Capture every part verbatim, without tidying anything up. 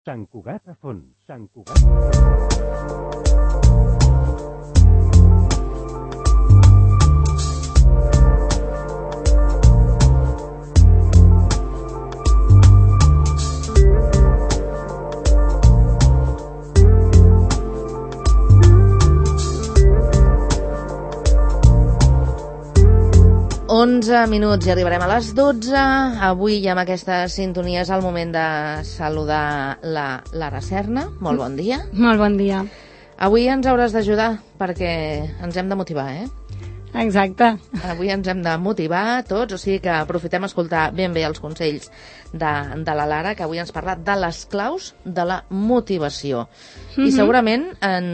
Sant Cugat a fons. Sant Cugat a fons. onze minuts i arribarem a les dotze. Avui amb aquesta sintonia és el moment de saludar la Lara Serna. Molt bon dia. Molt bon dia. Avui ens hauràs d'ajudar perquè ens hem de motivar, eh? Exacte. Avui ens hem de motivar tots, o sigui que aprofitem a escoltar ben bé els consells de, de la Lara, que avui ens parla de les claus de la motivació. Mm-hmm. I segurament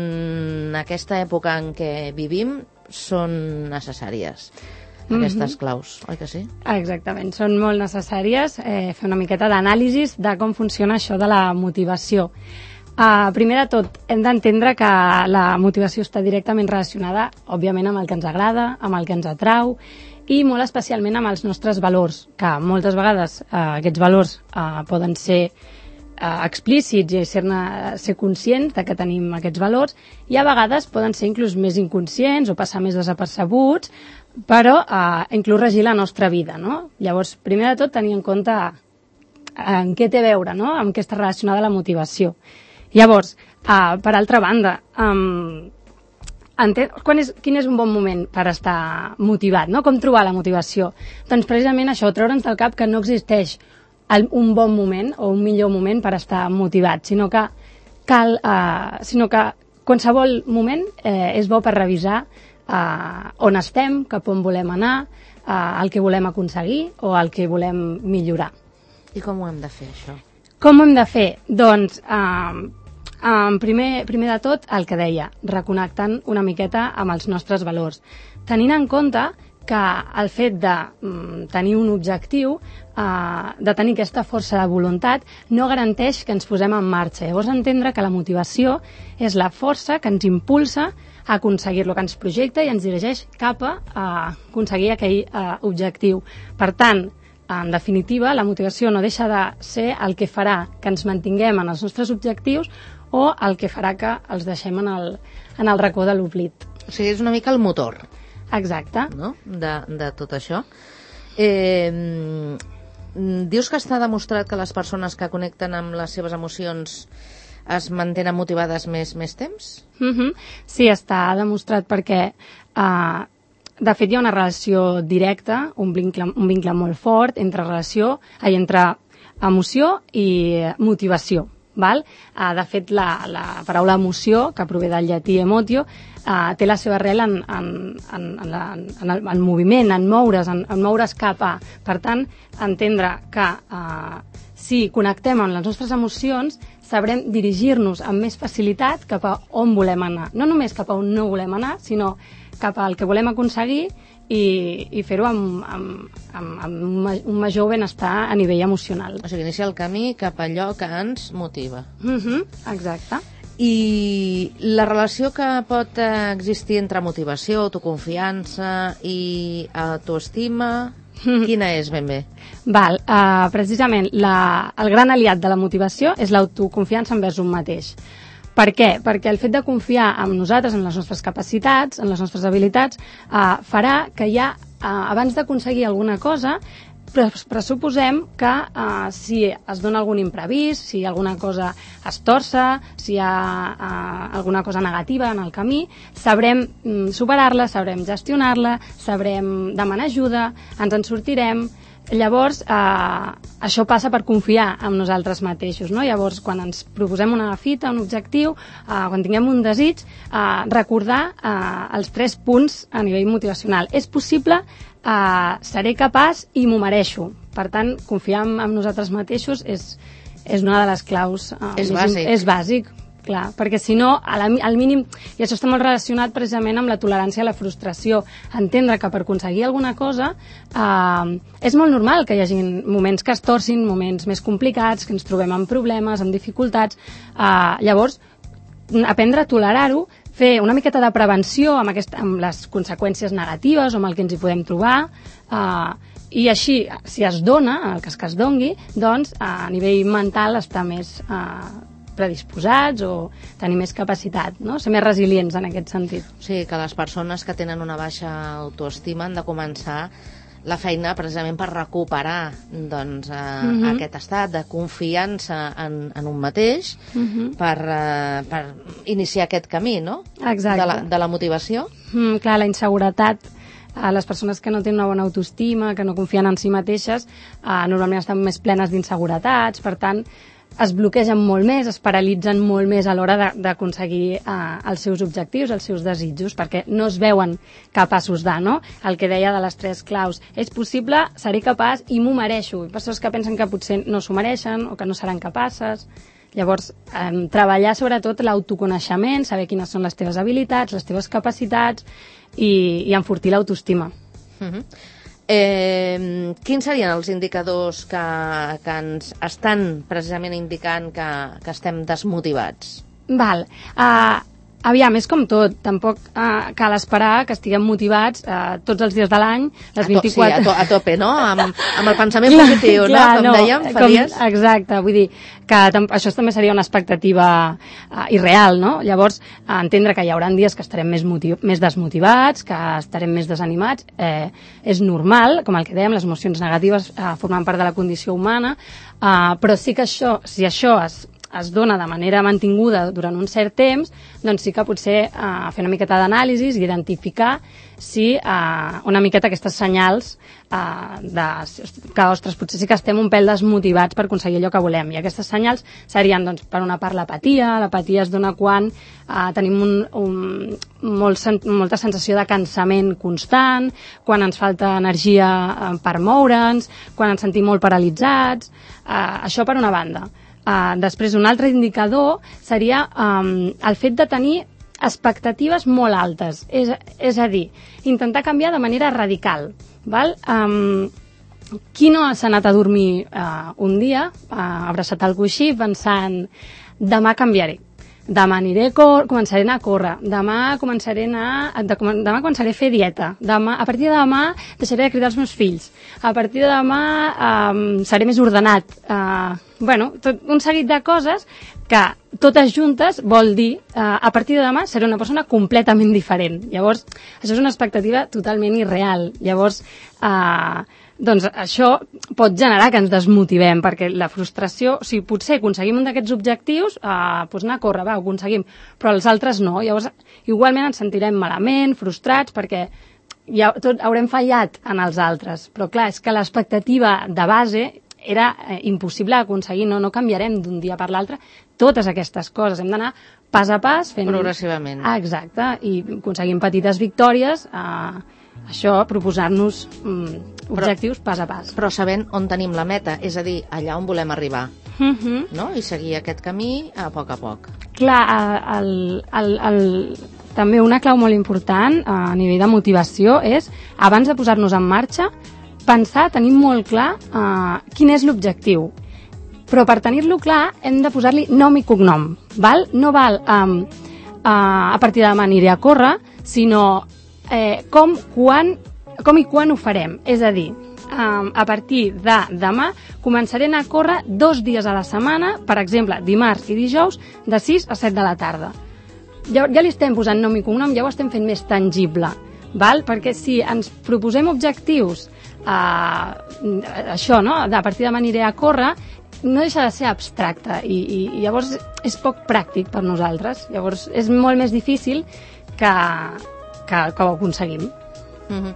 en aquesta època en què vivim són necessàries aquestes claus, oi que sí? Exactament, són molt necessàries eh, fer una miqueta d'anàlisis de com funciona això de la motivació. Uh, primer de tot, hem d'entendre que la motivació està directament relacionada, òbviament, amb el que ens agrada, amb el que ens atrau i molt especialment amb els nostres valors, que moltes vegades uh, aquests valors uh, poden ser uh, explícits i ser-ne, ser conscients de que tenim aquests valors, i a vegades poden ser inclús més inconscients o passar més desapercebuts, però eh, inclús regir la nostra vida, no? Llavors, primer de tot, tenir en compte en què té a veure, no? Amb què està relacionada la motivació. Llavors, eh, per altra banda, um, enten... quan és, quin és un bon moment per estar motivat, no? Com trobar la motivació? Doncs precisament això, treure'ns del cap que no existeix el, un bon moment o un millor moment per estar motivat, sinó que, cal, eh, sinó que qualsevol moment eh, és bo per revisar Uh, on estem, cap on volem anar, uh, el que volem aconseguir o el que volem millorar. I com ho hem de fer, això? Com ho hem de fer? Doncs, uh, um, primer, primer de tot, el que deia, reconnectant una miqueta amb els nostres valors. Tenint en compte que el fet de um, tenir un objectiu, uh, de tenir aquesta força de voluntat, no garanteix que ens posem en marxa. Llavors, entendre que la motivació és la força que ens impulsa a aconseguir-lo, que ens projecta i ens dirigeix cap a uh, aconseguir aquell uh, objectiu. Per tant, en definitiva, la motivació no deixa de ser el que farà que ens mantinguem en els nostres objectius o el que farà que els deixem en el, en el racó de l'oblit. O sigui, és una mica el motor. Exacte. No? De, de tot això. Eh, dius que està demostrat que les persones que connecten amb les seves emocions es mantenen motivades més, més temps? Mm-hmm. Sí, està demostrat perquè, uh, de fet, hi ha una relació directa, un vincle, un vincle molt fort entre relació, ai, entre emoció i motivació. Val? Uh, de fet, la, la paraula emoció, que prové del llatí emotio, uh, té la seva arrel en, en, en, en, la, en, el, en moviment, en moure's, en, en moure's cap a. Per tant, entendre que uh, si connectem amb les nostres emocions, sabrem dirigir-nos amb més facilitat cap a on volem anar. No només cap a on no volem anar, sinó cap al que volem aconseguir i, i fer-ho amb, amb, amb, amb un major benestar a nivell emocional. O sigui, iniciar el camí cap a allò que ens motiva. Mm-hmm, exacte. I la relació que pot existir entre motivació, autoconfiança i autoestima, quina és ben bé? Val, uh, precisament la, el gran aliat de la motivació és l'autoconfiança envers un mateix. Per què? Perquè el fet de confiar en nosaltres, en les nostres capacitats, en les nostres habilitats, uh, farà que ja, uh, abans d'aconseguir alguna cosa, pressuposem que uh, si es dona algun imprevist, si alguna cosa es torça, si hi ha uh, alguna cosa negativa en el camí, sabrem um, superar-la, sabrem gestionar-la, sabrem demanar ajuda, ens en sortirem. Llavors, eh, això passa per confiar en nosaltres mateixos, no? Llavors, quan ens proposem una fita, un objectiu, eh, quan tinguem un desig, eh, recordar eh, els tres punts a nivell motivacional. És possible, eh, seré capaç i m'ho mereixo. Per tant, confiar en, en nosaltres mateixos és, és una de les claus. Eh, és més, bàsic. És bàsic. Clar, perquè si no, a la, al mínim, i això està molt relacionat precisament amb la tolerància a la frustració, entendre que per aconseguir alguna cosa eh, és molt normal que hi hagi moments que es torcin, moments més complicats, que ens trobem amb problemes, amb dificultats, eh, llavors aprendre a tolerar-ho, fer una miqueta de prevenció amb, aquest, amb les conseqüències negatives o amb el que ens hi podem trobar, eh, I així, si es dona, el cas que es dongui, doncs a nivell mental està més eh, predisposats o tenir més capacitat, no? Ser més resilients en aquest sentit. O sigui, que les persones que tenen una baixa autoestima han de començar la feina precisament per recuperar doncs, eh, uh-huh. aquest estat de confiança en, en un mateix uh-huh. per, eh, per iniciar aquest camí, no? Exacte. De la, de la motivació. Mm, clar, la inseguretat, a les persones que no tenen una bona autoestima, que no confien en si mateixes, eh, normalment estan més plenes d'inseguretats, per tant, es bloquegen molt més, es paralitzen molt més a l'hora de- d'aconseguir eh, els seus objectius, els seus desitjos, perquè no es veuen capaços de, no? El que deia de les tres claus. És possible, seré capaç i m'ho mereixo. Hi ha persones que pensen que potser no s'ho mereixen o que no seran capaces. Llavors, eh, treballar sobretot l'autoconeixement, saber quines són les teves habilitats, les teves capacitats i, i enfortir l'autoestima. Uh-huh. Eh, quins serien els indicadors que, que ens estan precisament indicant que, que estem desmotivats? Val. Uh, aviam, és com tot. Tampoc uh, cal esperar que estiguem motivats uh, tots els dies de l'any, les A to- vint-i-quatre... Sí, a, to, a tope, no? Amb, amb el pensament positiu, no? Com dèiem fa com, dies. Exacte, vull dir que tam això també seria una expectativa uh, irreal, no? Llavors, uh, entendre que hi haurà dies que estarem més, motiv més desmotivats, que estarem més desanimats, eh, és normal, com el que dèiem, les emocions negatives uh, formen part de la condició humana, uh, però sí que això, si això es es dona de manera mantinguda durant un cert temps, doncs sí que potser eh, fer una miqueta d'anàlisis i identificar si eh, una miqueta aquestes senyals eh, de, que, ostres, potser sí que estem un pèl desmotivats per aconseguir allò que volem. I aquestes senyals serien, doncs, per una part, l'apatia. L'apatia es dona quan eh, tenim un, un, molt sen molta sensació de cansament constant, quan ens falta energia eh, per moure'ns, quan ens sentim molt paralitzats. Eh, això per una banda. Uh, després, un altre indicador seria um, el fet de tenir expectatives molt altes. És, és a dir, intentar canviar de manera radical. Val? Um, qui no s'ha anat a dormir uh, un dia, uh, abraçat al coixí, pensant demà canviaré. Demà aniré, començaré a anar a córrer, demà començaré a, anar, de, demà començaré a fer dieta, demà, a partir de demà deixaré de cridar els meus fills, a partir de demà um, seré més ordenat. Uh, bueno, tot un seguit de coses que totes juntes vol dir uh, a partir de demà seré una persona completament diferent. Llavors, això és una expectativa totalment irreal. Llavors, uh, doncs això pot generar que ens desmotivem, perquè la frustració, si potser aconseguim un d'aquests objectius, eh, doncs anar a córrer, va, ho aconseguim, però els altres no. Llavors, igualment ens sentirem malament, frustrats, perquè ja tot, haurem fallat en els altres. Però clar, és que l'expectativa de base era eh, impossible d'aconseguir, no, no canviarem d'un dia per l'altre totes aquestes coses. Hem d'anar pas a pas fent... Progressivament. Ah, exacte, i aconseguim petites victòries, eh, això, proposar-nos mm, objectius pas a pas. Però sabent on tenim la meta, és a dir, allà on volem arribar, uh -huh. no? I seguir aquest camí a poc a poc. Clar, el, el, el, també una clau molt important a nivell de motivació és, abans de posar-nos en marxa, pensar, tenir molt clar uh, quin és l'objectiu. Però per tenir-lo clar hem de posar-li nom i cognom. Val? No val um, uh, a partir de demà aniré a córrer, sinó eh, com, quan, com i quan ho farem. És a dir, um, a partir de demà començaré a anar a córrer dos dies a la setmana, per exemple, dimarts i dijous, de sis a set de la tarda. Ja, ja li estem posant nom i cognom, ja ho estem fent més tangible. Val? Perquè si ens proposem objectius, uh, això, no? A partir de demà aniré a córrer, no deixa de ser abstracte i, i, i llavors és poc pràctic per nosaltres. Llavors és molt més difícil que, que, que ho aconseguim. Uh-huh.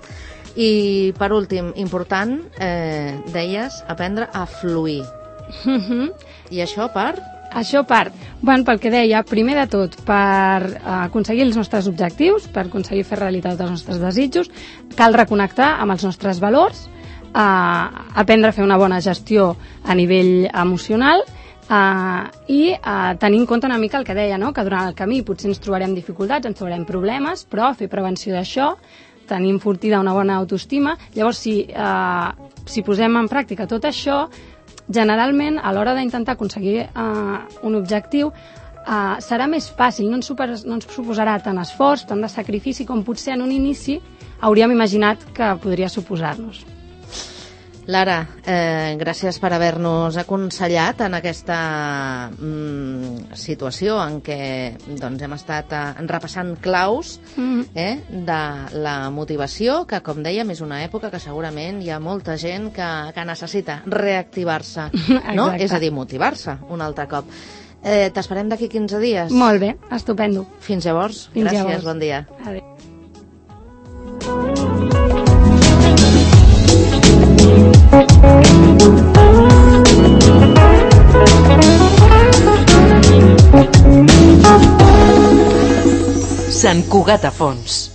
I per últim, important, eh, deies, aprendre a fluir. Uh-huh. I això per? Això per, bueno, pel que deia, primer de tot, per uh, aconseguir els nostres objectius, per aconseguir fer realitat els nostres desitjos, cal reconnectar amb els nostres valors, Uh, aprendre a fer una bona gestió a nivell emocional uh, i uh, tenir en compte una mica el que deia, no? Que durant el camí potser ens trobarem dificultats, ens trobarem problemes, però fer prevenció d'això, tenir enfortida una bona autoestima. Llavors, si, uh, si posem en pràctica tot això, generalment, a l'hora d'intentar aconseguir uh, un objectiu, uh, serà més fàcil, no ens, super, no ens suposarà tant esforç, tant de sacrifici com potser en un inici hauríem imaginat que podria suposar-nos. Lara, eh, gràcies per haver-nos aconsellat en aquesta mm, situació en què doncs, hem estat eh, repassant claus eh, de la motivació, que com dèiem és una època que segurament hi ha molta gent que, que necessita reactivar-se, no? És a dir, motivar-se un altre cop. Eh, T'esperem d'aquí quinze dies. Molt bé, estupendo. Fins llavors. Fins gràcies, llavors. Bon dia. Adéu. Sant Cugat a Fons.